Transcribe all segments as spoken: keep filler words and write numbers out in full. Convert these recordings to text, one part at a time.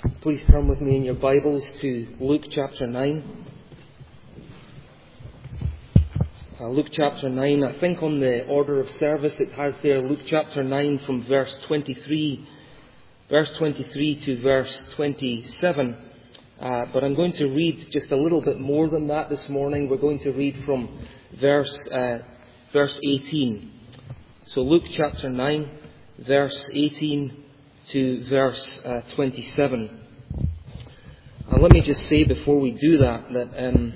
Please turn with me in your Bibles to Luke chapter nine. Uh, Luke chapter nine, I think on the order of service it has there Luke chapter nine from verse twenty-three, verse twenty-three to verse twenty-seven. Uh, but I'm going to read just a little bit more than that this morning. We're going to read from verse uh, verse eighteen. So Luke chapter nine, verse eighteen to verse uh, twenty-seven. Uh, let me just say before we do that that um,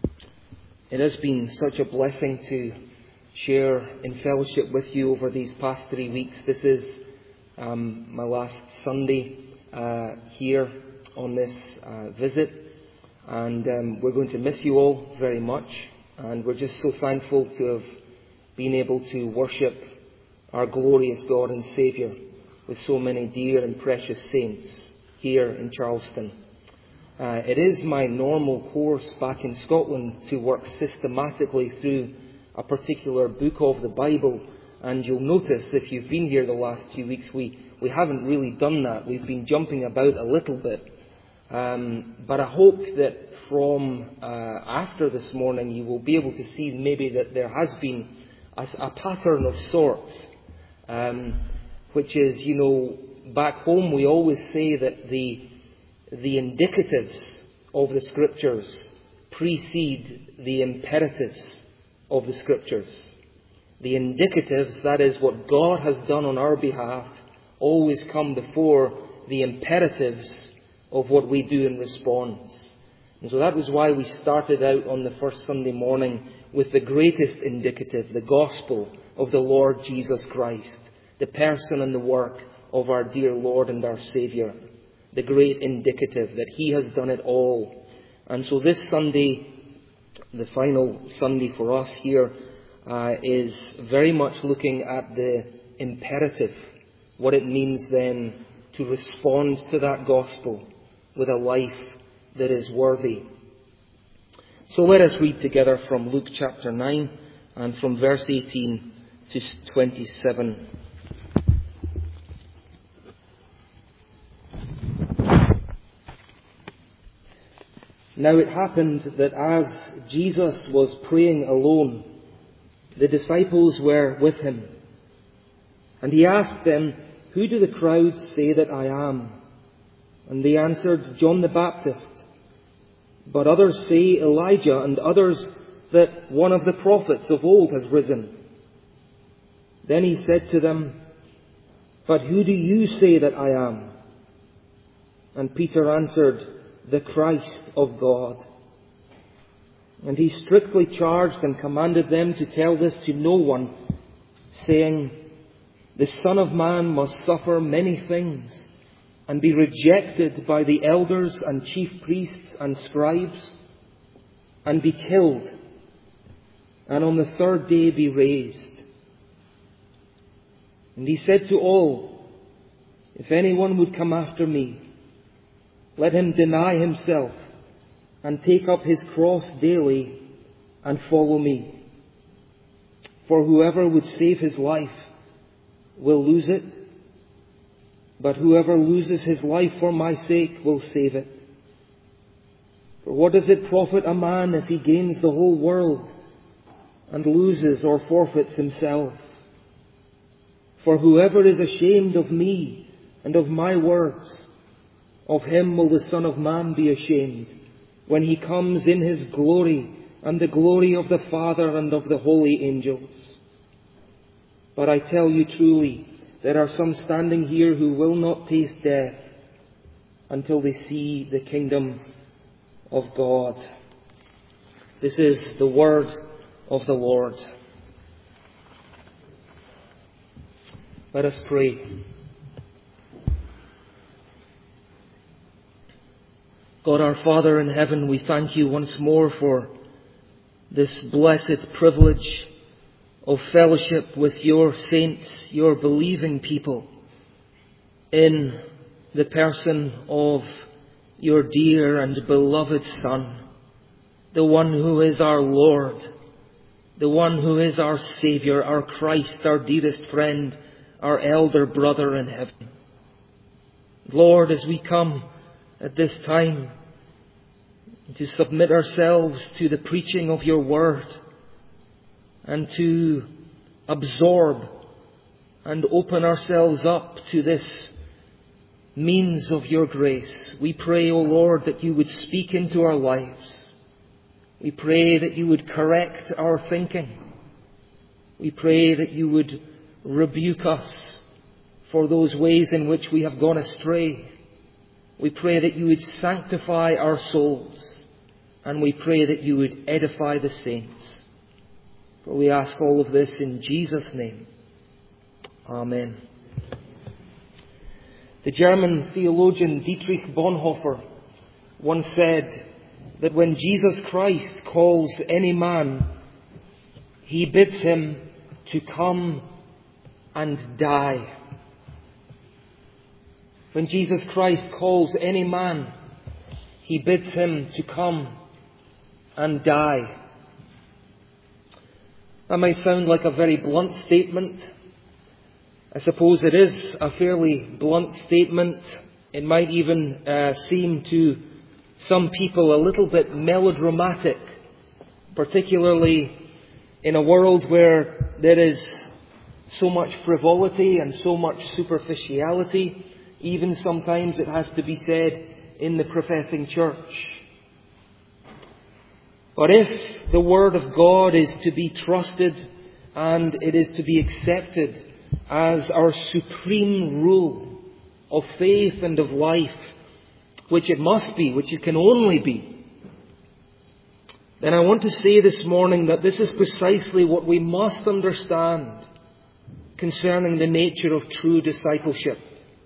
it has been such a blessing to share in fellowship with you over these past three weeks. This is um, my last Sunday uh, here on this uh, visit, and um, we're going to miss you all very much, and we're just so thankful to have been able to worship our glorious God and Saviour with so many dear and precious saints here in Charleston. Uh, it is my normal course back in Scotland to work systematically through a particular book of the Bible, and you'll notice if you've been here the last few weeks, we, we haven't really done that. We've been jumping about a little bit. Um, but I hope that from uh, after this morning you will be able to see maybe that there has been a, a pattern of sorts, um, which is, you know, back home we always say that the The indicatives of the Scriptures precede the imperatives of the Scriptures. The indicatives, that is what God has done on our behalf, always come before the imperatives of what we do in response. And so that was why we started out on the first Sunday morning with the greatest indicative, the gospel of the Lord Jesus Christ, the person and the work of our dear Lord and our Saviour. The great indicative that He has done it all. And so this Sunday, the final Sunday for us here, uh, is very much looking at the imperative, what it means then to respond to that gospel with a life that is worthy. So let us read together from Luke chapter nine and from verse eighteen to twenty-seven. Now it happened that as Jesus was praying alone, the disciples were with him. And he asked them, "Who do the crowds say that I am?" And they answered, "John the Baptist. But others say Elijah, and others that one of the prophets of old has risen." Then he said to them, "But who do you say that I am?" And Peter answered, "The Christ of God." And he strictly charged and commanded them to tell this to no one, saying, "The Son of Man must suffer many things, and be rejected by the elders and chief priests and scribes, and be killed, and on the third day be raised." And he said to all, "If anyone would come after me, let him deny himself and take up his cross daily and follow me. For whoever would save his life will lose it, but whoever loses his life for my sake will save it. For what does it profit a man if he gains the whole world and loses or forfeits himself? For whoever is ashamed of me and of my words, of him will the Son of Man be ashamed when he comes in his glory and the glory of the Father and of the holy angels. But I tell you truly, there are some standing here who will not taste death until they see the kingdom of God." This is the word of the Lord. Let us pray. God our Father in heaven, we thank you once more for this blessed privilege of fellowship with your saints, your believing people, in the person of your dear and beloved Son, the one who is our Lord, the one who is our Saviour, our Christ, our dearest friend, our elder brother in heaven. Lord, as we come at this time, to submit ourselves to the preaching of your word and to absorb and open ourselves up to this means of your grace. We pray, O Lord, that you would speak into our lives. We pray that you would correct our thinking. We pray that you would rebuke us for those ways in which we have gone astray. We pray that you would sanctify our souls. And we pray that you would edify the saints. For we ask all of this in Jesus' name. Amen. The German theologian Dietrich Bonhoeffer once said that when Jesus Christ calls any man, he bids him to come and die. When Jesus Christ calls any man, he bids him to come and die. That might sound like a very blunt statement. I suppose it is a fairly blunt statement. It might even uh, seem to some people a little bit melodramatic, particularly in a world where there is so much frivolity and so much superficiality. Even sometimes it has to be said in the professing church. But if the Word of God is to be trusted and it is to be accepted as our supreme rule of faith and of life, which it must be, which it can only be, then I want to say this morning that this is precisely what we must understand concerning the nature of true discipleship.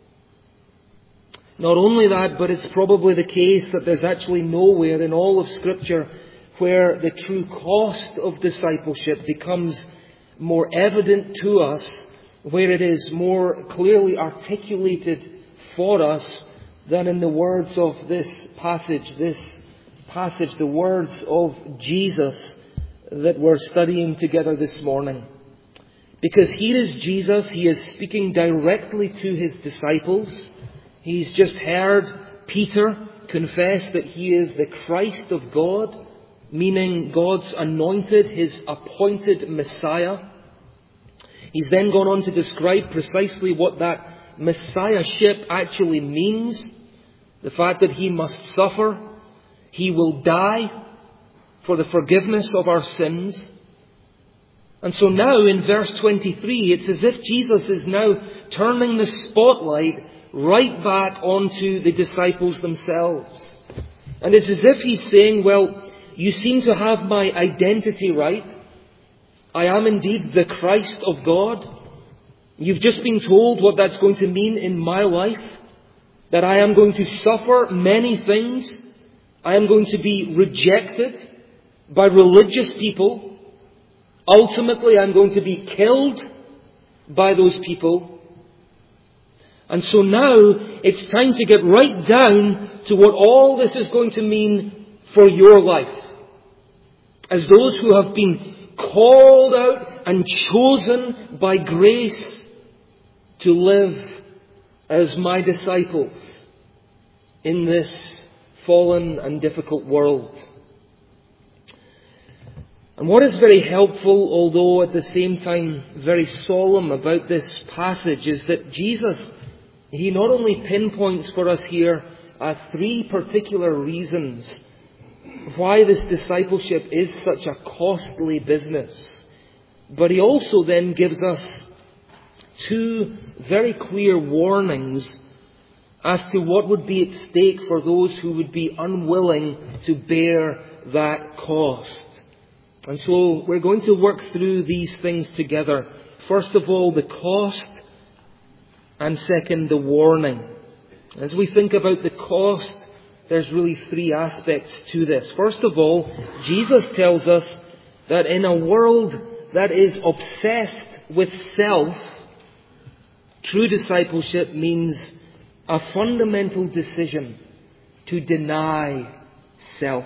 Not only that, but it's probably the case that there's actually nowhere in all of Scripture where the true cost of discipleship becomes more evident to us, where it is more clearly articulated for us than in the words of this passage, this passage, the words of Jesus that we're studying together this morning. Because here is Jesus, he is speaking directly to his disciples. He's just heard Peter confess that he is the Christ of God, meaning God's anointed, his appointed Messiah. He's then gone on to describe precisely what that Messiahship actually means. The fact that he must suffer, he will die for the forgiveness of our sins. And so now in verse twenty-three, it's as if Jesus is now turning the spotlight right back onto the disciples themselves. And it's as if he's saying, well, you seem to have my identity right. I am indeed the Christ of God. You've just been told what that's going to mean in my life. That I am going to suffer many things. I am going to be rejected by religious people. Ultimately, I'm going to be killed by those people. And so now it's time to get right down to what all this is going to mean for your life. As those who have been called out and chosen by grace to live as my disciples in this fallen and difficult world. And what is very helpful, although at the same time very solemn about this passage, is that Jesus, he not only pinpoints for us here uh, three particular reasons why this discipleship is such a costly business, but he also then gives us two very clear warnings as to what would be at stake for those who would be unwilling to bear that cost. And so we're going to work through these things together. First of all, the cost, and second, the warning. As we think about the cost, there's really three aspects to this. First of all, Jesus tells us that in a world that is obsessed with self, true discipleship means a fundamental decision to deny self.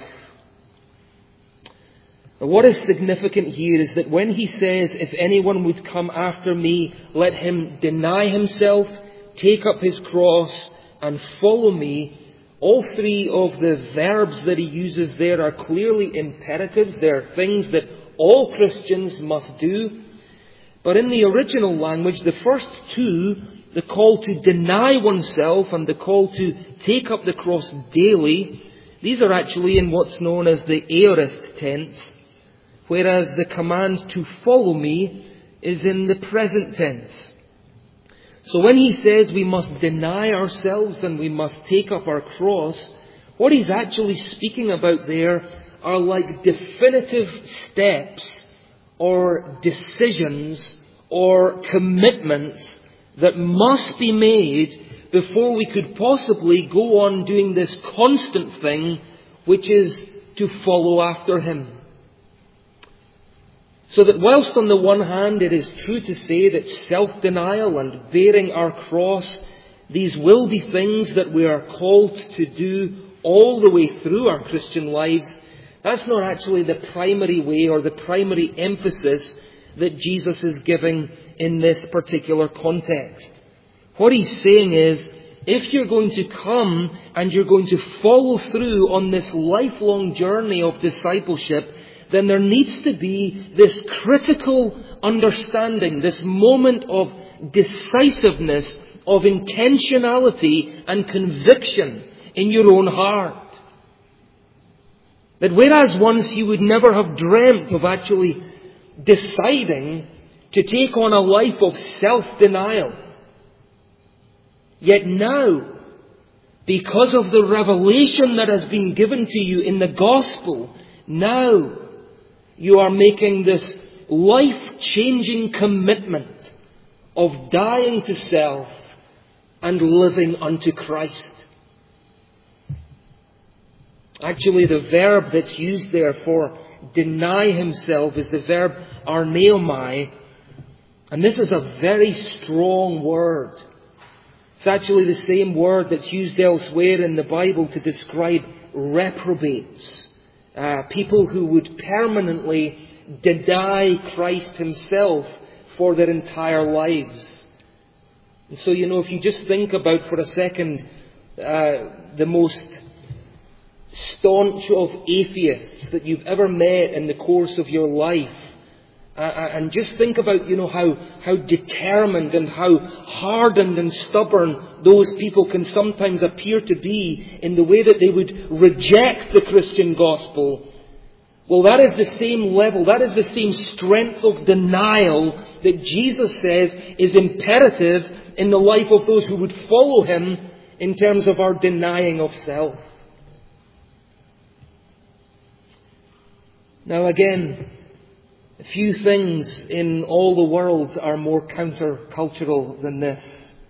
What is significant here is that when he says, if anyone would come after me, let him deny himself, take up his cross and follow me, All three of the verbs that he uses there are clearly imperatives. They are things that all Christians must do. But in the original language, the first two, the call to deny oneself and the call to take up the cross daily, these are actually in what's known as the aorist tense, whereas the command to follow me is in the present tense. So when he says we must deny ourselves and we must take up our cross, what he's actually speaking about there are like definitive steps or decisions or commitments that must be made before we could possibly go on doing this constant thing, which is to follow after him. So that whilst on the one hand it is true to say that self-denial and bearing our cross, these will be things that we are called to do all the way through our Christian lives, that's not actually the primary way or the primary emphasis that Jesus is giving in this particular context. What he's saying is, if you're going to come and you're going to follow through on this lifelong journey of discipleship, then there needs to be this critical understanding, this moment of decisiveness, of intentionality and conviction in your own heart. That whereas once you would never have dreamt of actually deciding to take on a life of self-denial, yet now, because of the revelation that has been given to you in the gospel, now you are making this life-changing commitment of dying to self and living unto Christ. Actually, the verb that's used there for deny himself is the verb arneomai, and this is a very strong word. It's actually the same word that's used elsewhere in the Bible to describe reprobates. Uh, people who would permanently deny Christ himself for their entire lives. And so, you know, if you just think about for a second uh, the most staunch of atheists that you've ever met in the course of your life, uh, and just think about, you know, how, how determined and how hardened and stubborn those people can sometimes appear to be in the way that they would reject the Christian gospel. Well, that is the same level, that is the same strength of denial that Jesus says is imperative in the life of those who would follow him in terms of our denying of self. Now again, few things in all the world are more counter-cultural than this.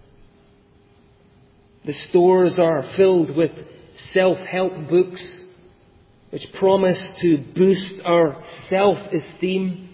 The stores are filled with self-help books which promise to boost our self-esteem,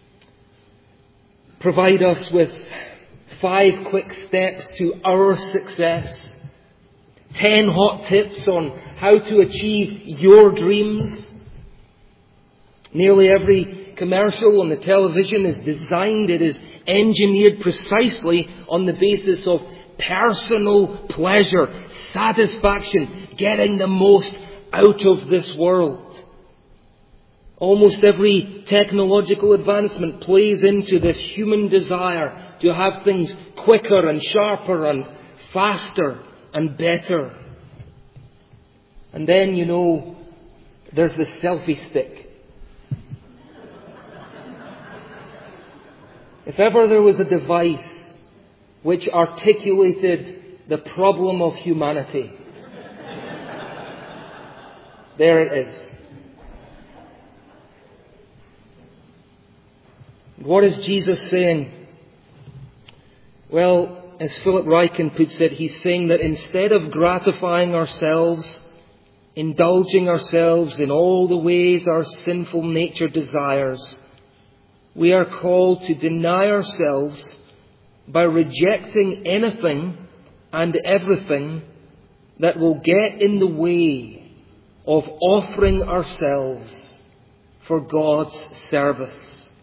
provide us with five quick steps to our success, ten hot tips on how to achieve your dreams. Nearly every commercial on the television is designed, it is engineered precisely on the basis of personal pleasure, satisfaction, getting the most out of this world. Almost every technological advancement plays into this human desire to have things quicker and sharper and faster and better. And then, you know, there's the selfie stick. If ever there was a device which articulated the problem of humanity, there it is. What is Jesus saying? Well, as Philip Ryken puts it, he's saying that instead of gratifying ourselves, indulging ourselves in all the ways our sinful nature desires, we are called to deny ourselves by rejecting anything and everything that will get in the way of offering ourselves for God's service.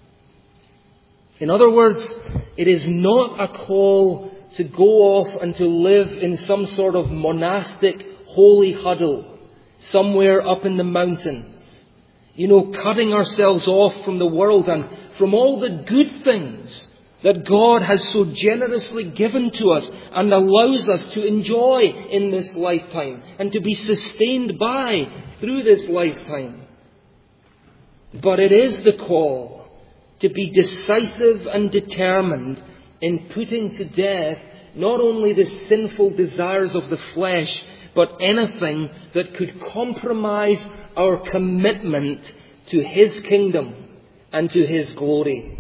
In other words, it is not a call to go off and to live in some sort of monastic holy huddle somewhere up in the mountains. You know, cutting ourselves off from the world and from all the good things that God has so generously given to us and allows us to enjoy in this lifetime and to be sustained by through this lifetime. But it is the call to be decisive and determined in putting to death not only the sinful desires of the flesh, but anything that could compromise our commitment to His kingdom and to His glory.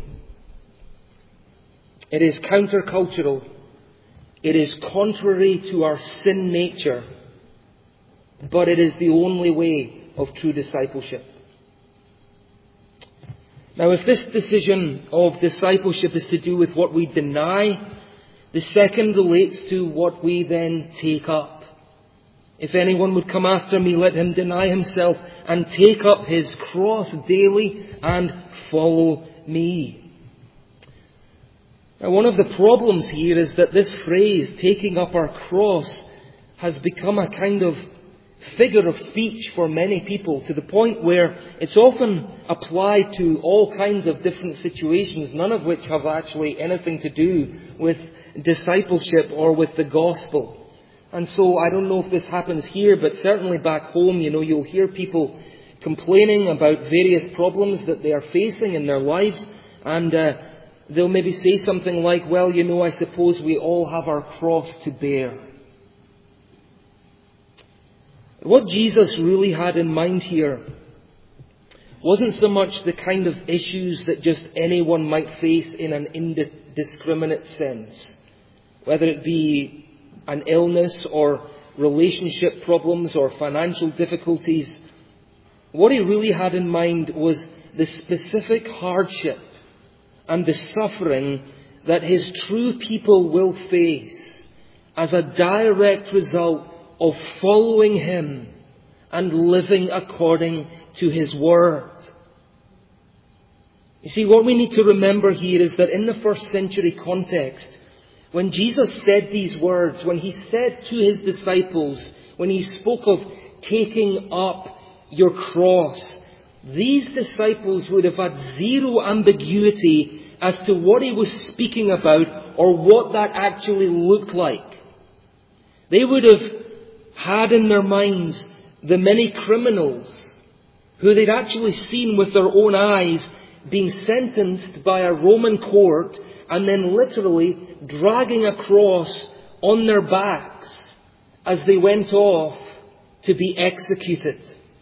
It is countercultural. It is contrary to our sin nature. But it is the only way of true discipleship. Now, if this decision of discipleship is to do with what we deny, the second relates to what we then take up. If anyone would come after me, let him deny himself and take up his cross daily and follow me. Now, one of the problems here is that this phrase, taking up our cross, has become a kind of figure of speech for many people, to the point where it's often applied to all kinds of different situations, none of which have actually anything to do with discipleship or with the gospel. And so I don't know if this happens here, but certainly back home, you know, you'll hear people complaining about various problems that they are facing in their lives, and uh, they'll maybe say something like, well, you know, I suppose we all have our cross to bear. What Jesus really had in mind here wasn't so much the kind of issues that just anyone might face in an indiscriminate sense, whether it be an illness or relationship problems or financial difficulties. What He really had in mind was the specific hardship and the suffering that His true people will face as a direct result of following Him and living according to His Word. You see, what we need to remember here is that in the first century context, when Jesus said these words, when He said to His disciples, when He spoke of taking up your cross, these disciples would have had zero ambiguity as to what He was speaking about or what that actually looked like. They would have had in their minds the many criminals who they'd actually seen with their own eyes being sentenced by a Roman court and then literally dragging a cross on their backs as they went off to be executed.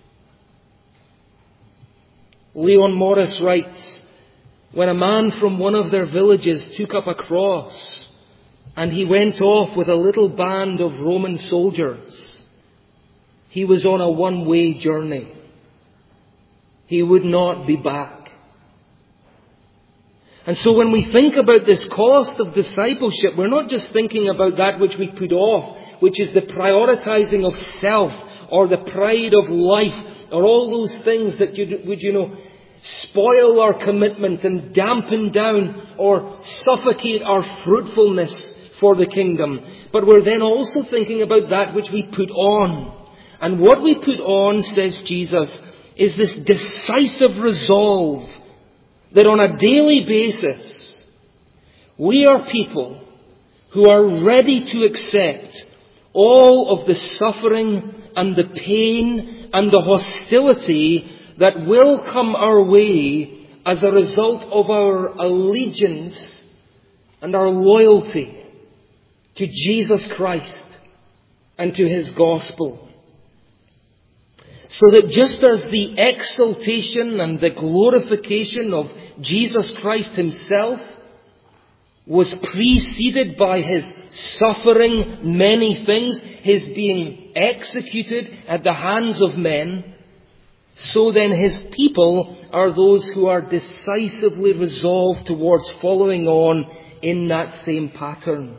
Leon Morris writes, when a man from one of their villages took up a cross and he went off with a little band of Roman soldiers, he was on a one-way journey. He would not be back. And so when we think about this cost of discipleship, we're not just thinking about that which we put off, which is the prioritizing of self or the pride of life or all those things that you, would, you know, spoil our commitment and dampen down or suffocate our fruitfulness for the kingdom. But we're then also thinking about that which we put on. And what we put on, says Jesus, is this decisive resolve that on a daily basis, we are people who are ready to accept all of the suffering and the pain and the hostility that will come our way as a result of our allegiance and our loyalty to Jesus Christ and to His gospel. So that just as the exaltation and the glorification of Jesus Christ Himself was preceded by His suffering many things, His being executed at the hands of men, so then His people are those who are decisively resolved towards following on in that same pattern.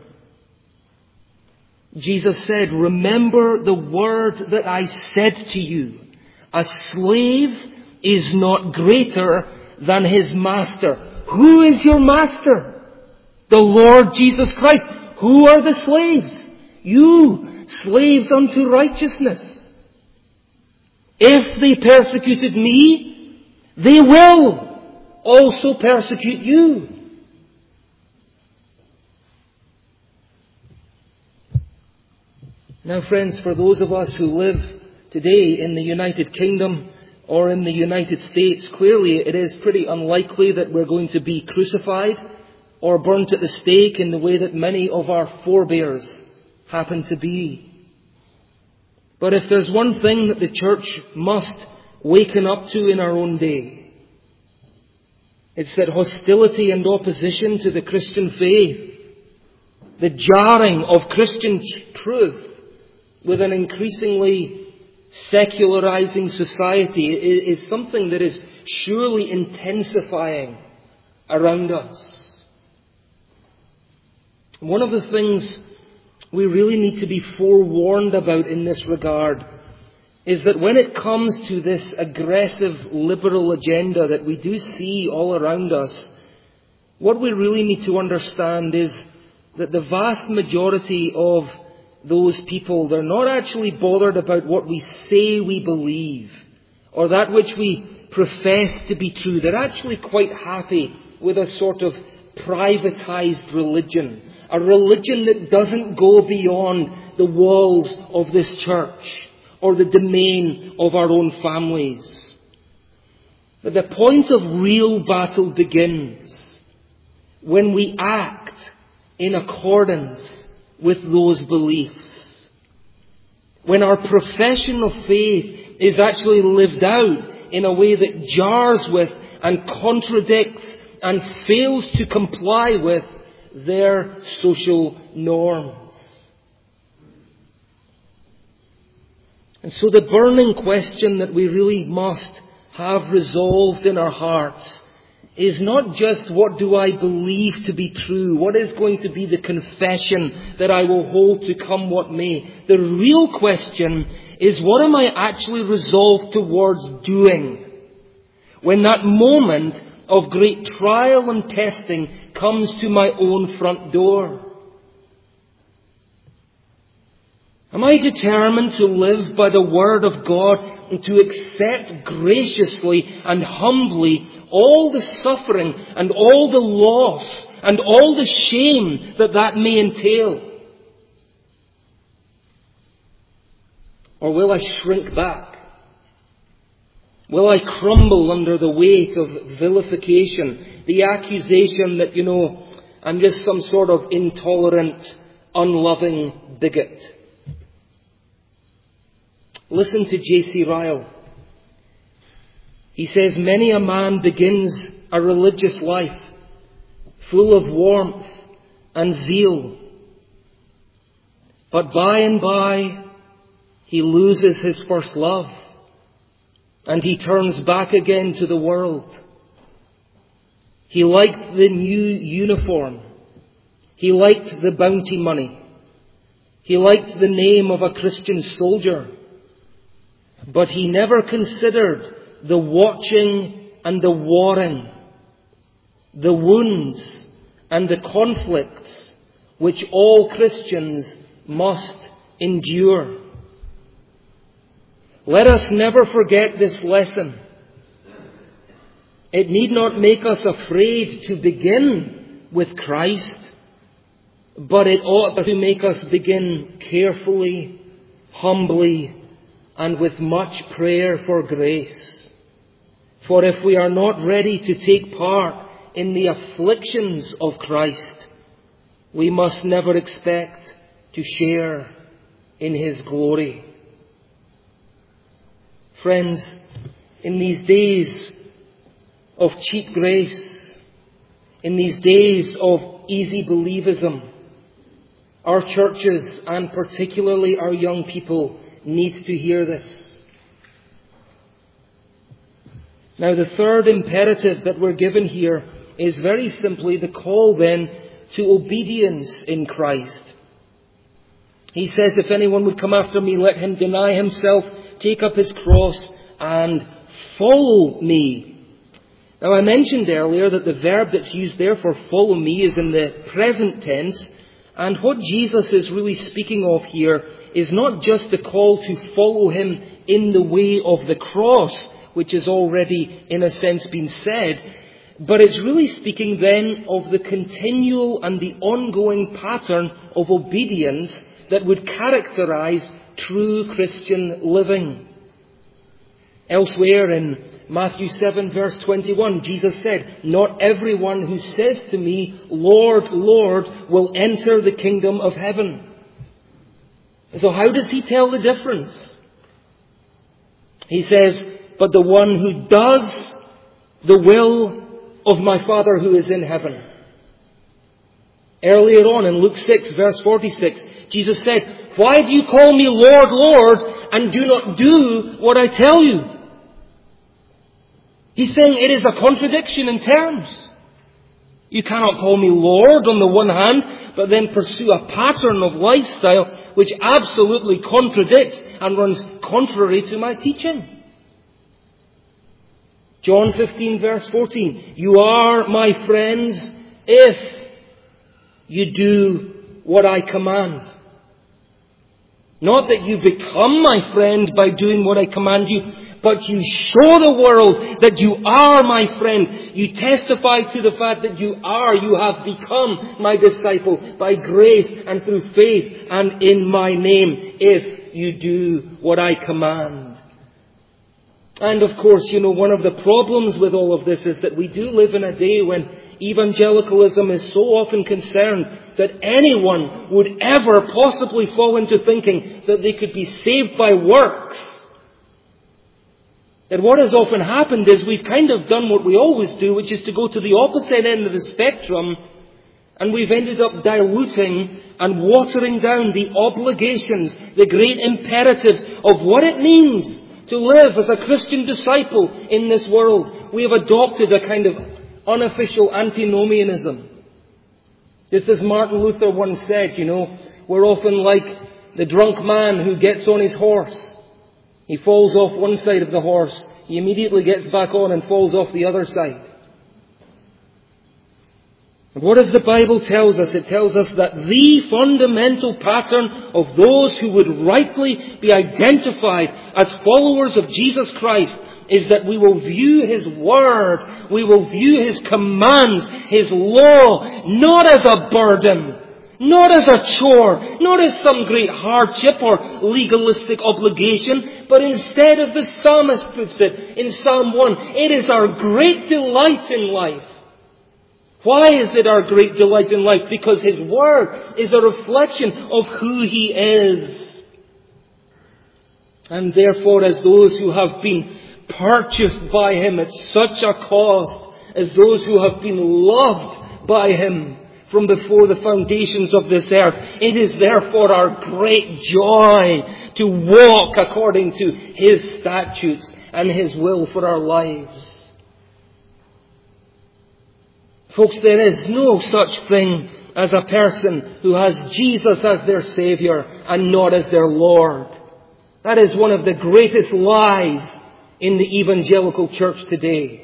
Jesus said, remember the word that I said to you. A slave is not greater than his master. Who is your master? The Lord Jesus Christ. Who are the slaves? You. slaves unto righteousness. If they persecuted me, they will also persecute you. Now, friends, for those of us who live today in the United Kingdom or in the United States, clearly it is pretty unlikely that we're going to be crucified or burnt at the stake in the way that many of our forebears happen to be. But if there's one thing that the church must waken up to in our own day, it's that hostility and opposition to the Christian faith, the jarring of Christian truth with an increasingly secularizing society is, is something that is surely intensifying around us. One of the things we really need to be forewarned about in this regard is that when it comes to this aggressive liberal agenda that we do see all around us, what we really need to understand is that the vast majority of those people, they're not actually bothered about what we say we believe or that which we profess to be true. They're actually quite happy with a sort of privatized religion, a religion that doesn't go beyond the walls of this church or the domain of our own families. But the point of real battle begins when we act in accordance with those beliefs. When our profession of faith is actually lived out in a way that jars with and contradicts and fails to comply with their social norms. And so the burning question that we really must have resolved in our hearts is not just what do I believe to be true, what is going to be the confession that I will hold to come what may. The real question is what am I actually resolved towards doing when that moment of great trial and testing comes to my own front door? Am I determined to live by the Word of God and to accept graciously and humbly all the suffering and all the loss and all the shame that that may entail? Or will I shrink back? Will I crumble under the weight of vilification, the accusation that, you know, I'm just some sort of intolerant, unloving bigot? Listen to J C Ryle. He says, many a man begins a religious life full of warmth and zeal. But by and by, he loses his first love and he turns back again to the world. He liked the new uniform. He liked the bounty money. He liked the name of a Christian soldier. But he never considered the watching and the warring, the wounds and the conflicts which all Christians must endure. Let us never forget this lesson. It need not make us afraid to begin with Christ, but it ought to make us begin carefully, humbly, and with much prayer for grace. For if we are not ready to take part in the afflictions of Christ, we must never expect to share in His glory. Friends, in these days of cheap grace, in these days of easy believism, our churches and particularly our young people need to hear this. Now, the third imperative that we're given here is very simply the call then to obedience in Christ. He says, if anyone would come after me, let him deny himself, take up his cross, and follow me. Now, I mentioned earlier that the verb that's used there for follow me is in the present tense. And what Jesus is really speaking of here is not just the call to follow him in the way of the cross, which has already, in a sense, been said, but it's really speaking then of the continual and the ongoing pattern of obedience that would characterize true Christian living. Elsewhere in Matthew seven verse twenty-one, Jesus said, "Not everyone who says to me, 'Lord, Lord,' will enter the kingdom of heaven." So how does he tell the difference? He says, "But the one who does the will of my Father who is in heaven." Earlier on in Luke six verse forty-six, Jesus said, "Why do you call me Lord, Lord, and do not do what I tell you?" He's saying it is a contradiction in terms. You cannot call me Lord on the one hand, but then pursue a pattern of lifestyle which absolutely contradicts and runs contrary to my teaching. John fifteen verse fourteen, "You are my friends if you do what I command." Not that you become my friend by doing what I command you, but you show the world that you are my friend. You testify to the fact that you are, you have become my disciple by grace and through faith and in my name, if you do what I command. And of course, you know, one of the problems with all of this is that we do live in a day when evangelicalism is so often concerned that anyone would ever possibly fall into thinking that they could be saved by works. That what has often happened is we've kind of done what we always do, which is to go to the opposite end of the spectrum, and we've ended up diluting and watering down the obligations, the great imperatives of what it means to live as a Christian disciple in this world. We have adopted a kind of unofficial antinomianism. Just as Martin Luther once said, you know, we're often like the drunk man who gets on his horse. He falls off one side of the horse. He immediately gets back on and falls off the other side. And what does the Bible tell us? It tells us that the fundamental pattern of those who would rightly be identified as followers of Jesus Christ is that we will view His Word, we will view His commands, His law, not as a burden, not as a chore, not as some great hardship or legalistic obligation, but instead, as the psalmist puts it in Psalm one, it is our great delight in life. Why is it our great delight in life? Because His Word is a reflection of who He is. And therefore, as those who have been purchased by Him at such a cost, as those who have been loved by Him from before the foundations of this earth, it is therefore our great joy to walk according to His statutes and His will for our lives. Folks, there is no such thing as a person who has Jesus as their Saviour and not as their Lord. That is one of the greatest lies in the evangelical church today.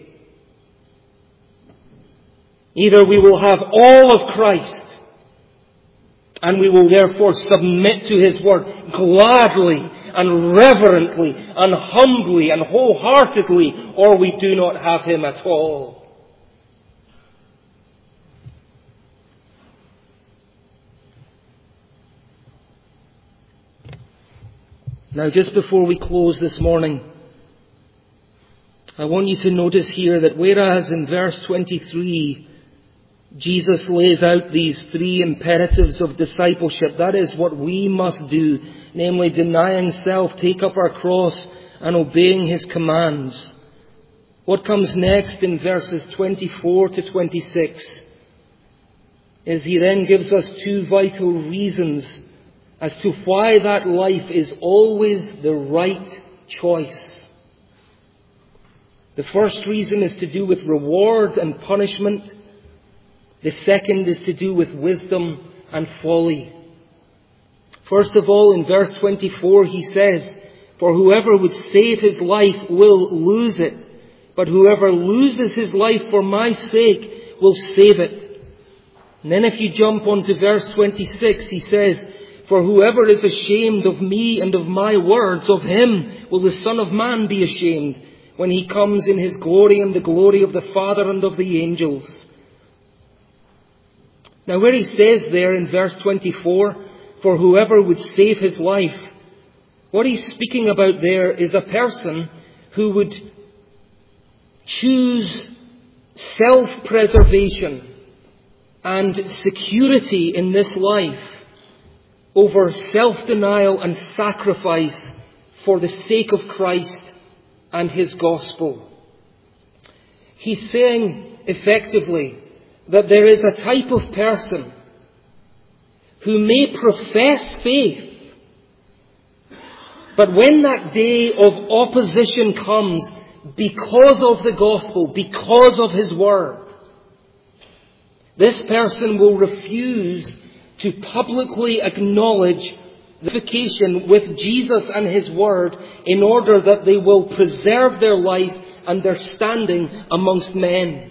Either we will have all of Christ, and we will therefore submit to His Word gladly and reverently and humbly and wholeheartedly, or we do not have Him at all. Now, just before we close this morning, I want you to notice here that whereas in verse twenty-three, Jesus lays out these three imperatives of discipleship, that is what we must do, namely denying self, take up our cross, and obeying His commands. What comes next in verses twenty-four to twenty-six is He then gives us two vital reasons as to why that life is always the right choice. The first reason is to do with reward and punishment. The second is to do with wisdom and folly. First of all, in verse twenty-four, He says, "For whoever would save his life will lose it, but whoever loses his life for my sake will save it." And then if you jump onto verse twenty-six, He says, For whoever is ashamed of me and of my words, of him will the Son of Man be ashamed when he comes in his glory and the glory of the Father and of the angels. Now where he says there in verse twenty-four, for whoever would save his life, what he's speaking about there is a person who would choose self-preservation and security in this life over self-denial and sacrifice for the sake of Christ and his gospel. He's saying effectively that there is a type of person who may profess faith, but when that day of opposition comes because of the gospel, because of his word, this person will refuse to publicly acknowledge the identification with Jesus and his word in order that they will preserve their life and their standing amongst men.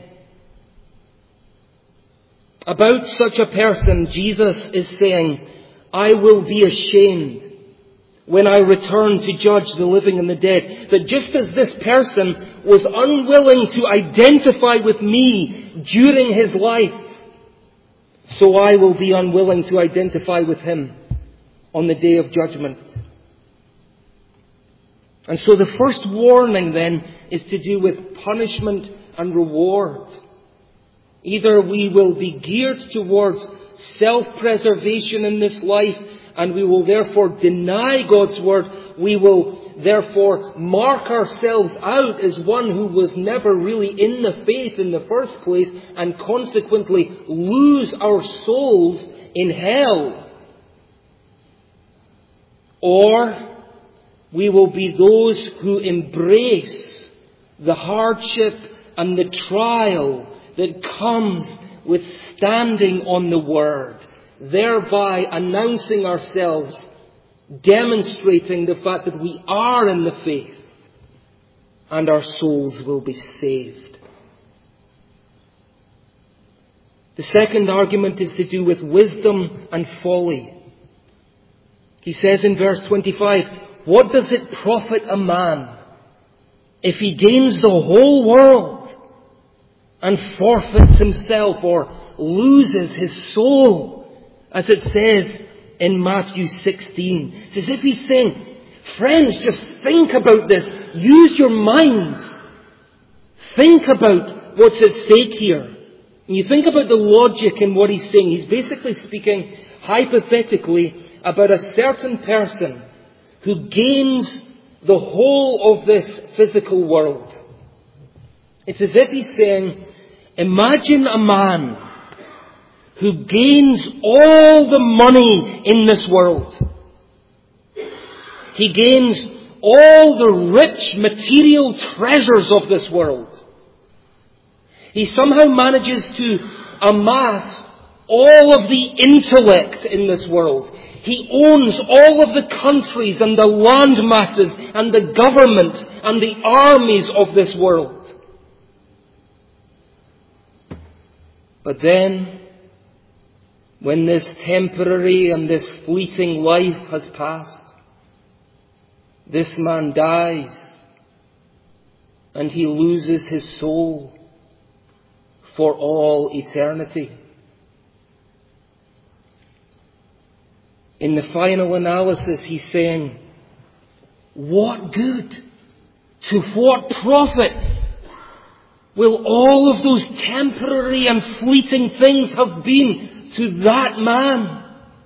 About such a person, Jesus is saying, I will be ashamed when I return to judge the living and the dead. That just as this person was unwilling to identify with me during his life, so I will be unwilling to identify with him on the day of judgment. And so the first warning then is to do with punishment and reward. Either we will be geared towards self-preservation in this life, and we will therefore deny God's word. We will therefore mark ourselves out as one who was never really in the faith in the first place, and consequently lose our souls in hell. Or we will be those who embrace the hardship and the trial that comes with standing on the word, thereby announcing ourselves, demonstrating the fact that we are in the faith and our souls will be saved. The second argument is to do with wisdom and folly. He says in verse twenty-five, what does it profit a man if he gains the whole world and forfeits himself or loses his soul? As it says in Matthew sixteen. It's as if he's saying, friends, just think about this. Use your minds. Think about what's at stake here. And you think about the logic in what he's saying. He's basically speaking hypothetically about a certain person who gains the whole of this physical world. It's as if he's saying, imagine a man who gains all the money in this world. He gains all the rich material treasures of this world. He somehow manages to amass all of the intellect in this world. He owns all of the countries and the land masses and the governments and the armies of this world. But then, when this temporary and this fleeting life has passed, this man dies and he loses his soul for all eternity. In the final analysis, he's saying, what good, to what profit will all of those temporary and fleeting things have been to that man?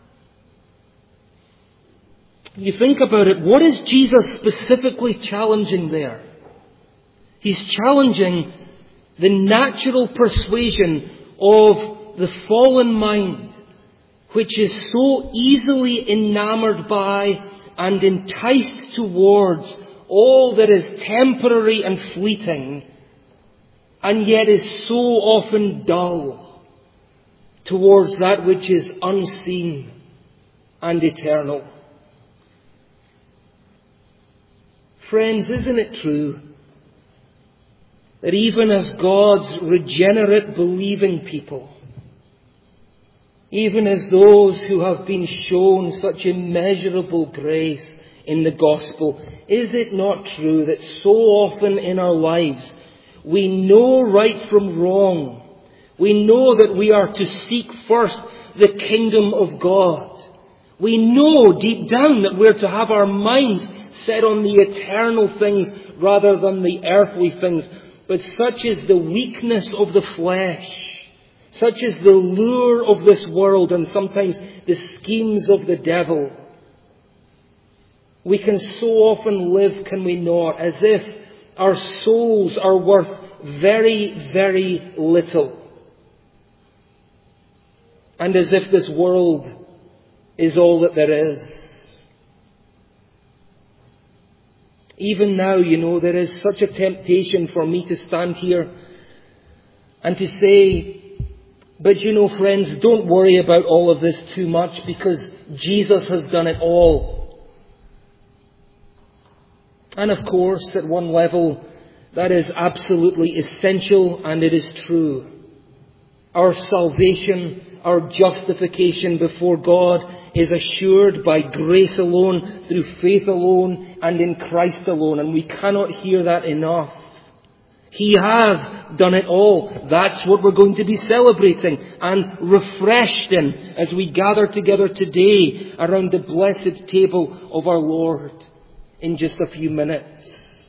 You think about it, what is Jesus specifically challenging there? He's challenging the natural persuasion of the fallen mind, which is so easily enamored by and enticed towards all that is temporary and fleeting, and yet is so often dull towards that which is unseen and eternal. Friends, isn't it true that even as God's regenerate believing people, Even as those who have been shown such immeasurable grace in the gospel, is it not true that so often in our lives we know right from wrong? We know that we are to seek first the kingdom of God. We know deep down that we're to have our minds set on the eternal things rather than the earthly things. But such is the weakness of the flesh, such is the lure of this world and sometimes the schemes of the devil. We can so often live, can we not, as if our souls are worth very, very little. And as if this world is all that there is. Even now, you know, there is such a temptation for me to stand here and to say, but you know, friends, don't worry about all of this too much because Jesus has done it all. And of course, at one level, that is absolutely essential and it is true. Our salvation, our justification before God is assured by grace alone, through faith alone, and in Christ alone. And we cannot hear that enough. He has done it all. That's what we're going to be celebrating and refreshed in as we gather together today around the blessed table of our Lord in just a few minutes.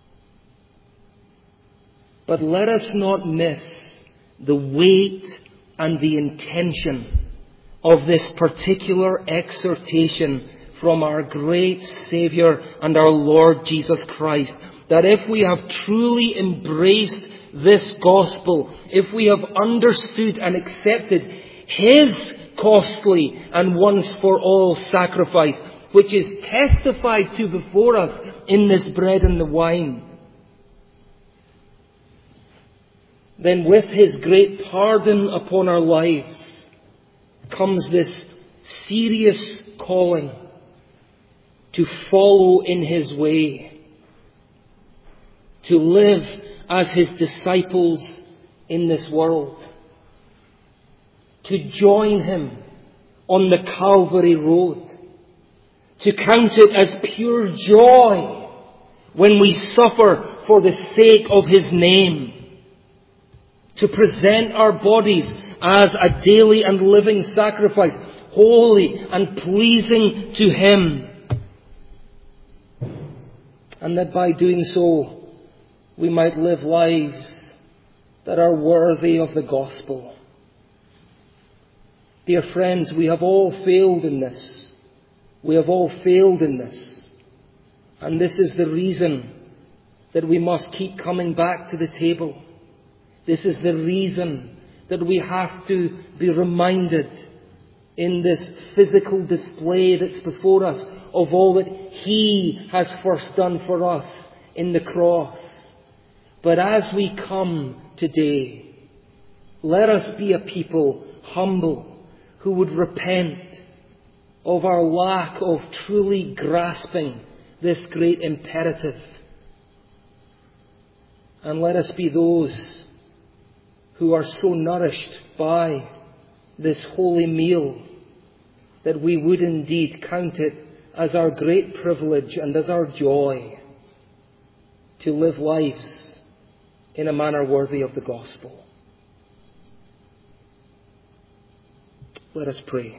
But let us not miss the weight and the intention of this particular exhortation from our great Saviour and our Lord Jesus Christ. That if we have truly embraced this gospel, if we have understood and accepted His costly and once for all sacrifice, which is testified to before us in this bread and the wine, then with His great pardon upon our lives comes this serious calling to follow in His way, to live as His disciples in this world, to join Him on the Calvary road, to count it as pure joy when we suffer for the sake of His name, to present our bodies as a daily and living sacrifice, holy and pleasing to Him. And that by doing so, we might live lives that are worthy of the gospel. Dear friends, we have all failed in this. We have all failed in this. And this is the reason that we must keep coming back to the table. This is the reason that we have to be reminded in this physical display that's before us of all that He has first done for us in the cross. But as we come today, let us be a people humble who would repent of our lack of truly grasping this great imperative. And let us be those who are so nourished by this holy meal that we would indeed count it as our great privilege and as our joy to live lives in a manner worthy of the gospel. Let us pray.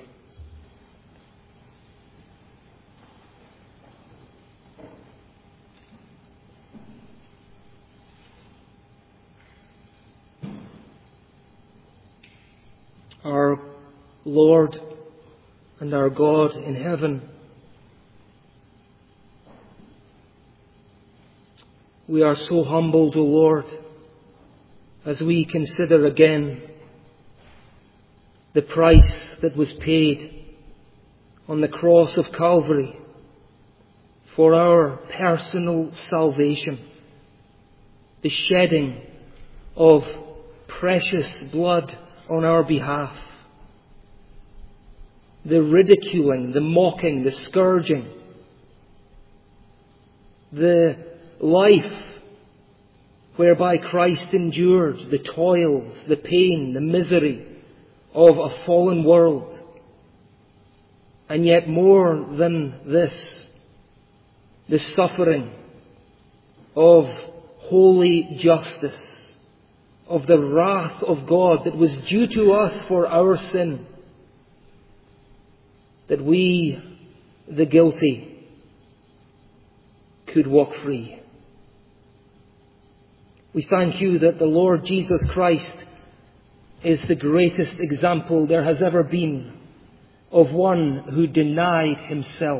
Our Lord and our God in heaven, we are so humbled, O Lord, as we consider again the price that was paid on the cross of Calvary for our personal salvation, the shedding of precious blood on our behalf, the ridiculing, the mocking, the scourging, the life whereby Christ endured, the toils, the pain, the misery of a fallen world. And yet more than this, the suffering of holy justice, of the wrath of God that was due to us for our sin, that we, the guilty, could walk free. We thank you that the Lord Jesus Christ is the greatest example there has ever been of one who denied himself,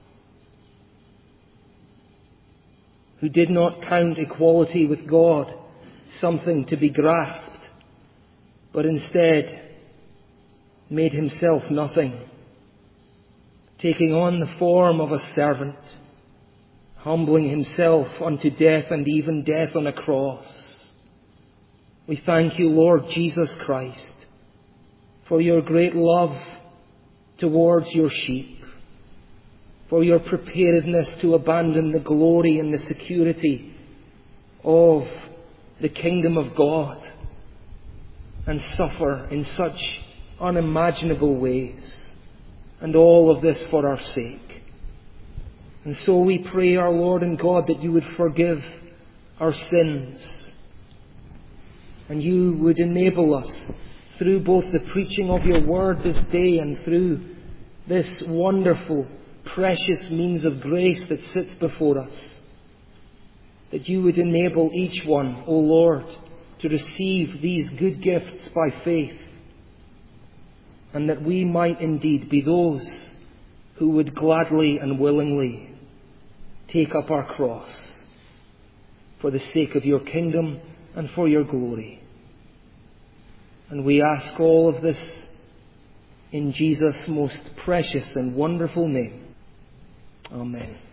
who did not count equality with God something to be grasped, but instead made himself nothing, taking on the form of a servant, humbling himself unto death, and even death on a cross. We thank you, Lord Jesus Christ, for your great love towards your sheep, for your preparedness to abandon the glory and the security of the kingdom of God and suffer in such unimaginable ways, and all of this for our sake. And so we pray, our Lord and God, that you would forgive our sins, and you would enable us through both the preaching of your word this day and through this wonderful, precious means of grace that sits before us, that you would enable each one, O Lord, to receive these good gifts by faith, and that we might indeed be those who would gladly and willingly take up our cross for the sake of your kingdom and for your glory. And we ask all of this in Jesus' most precious and wonderful name. Amen.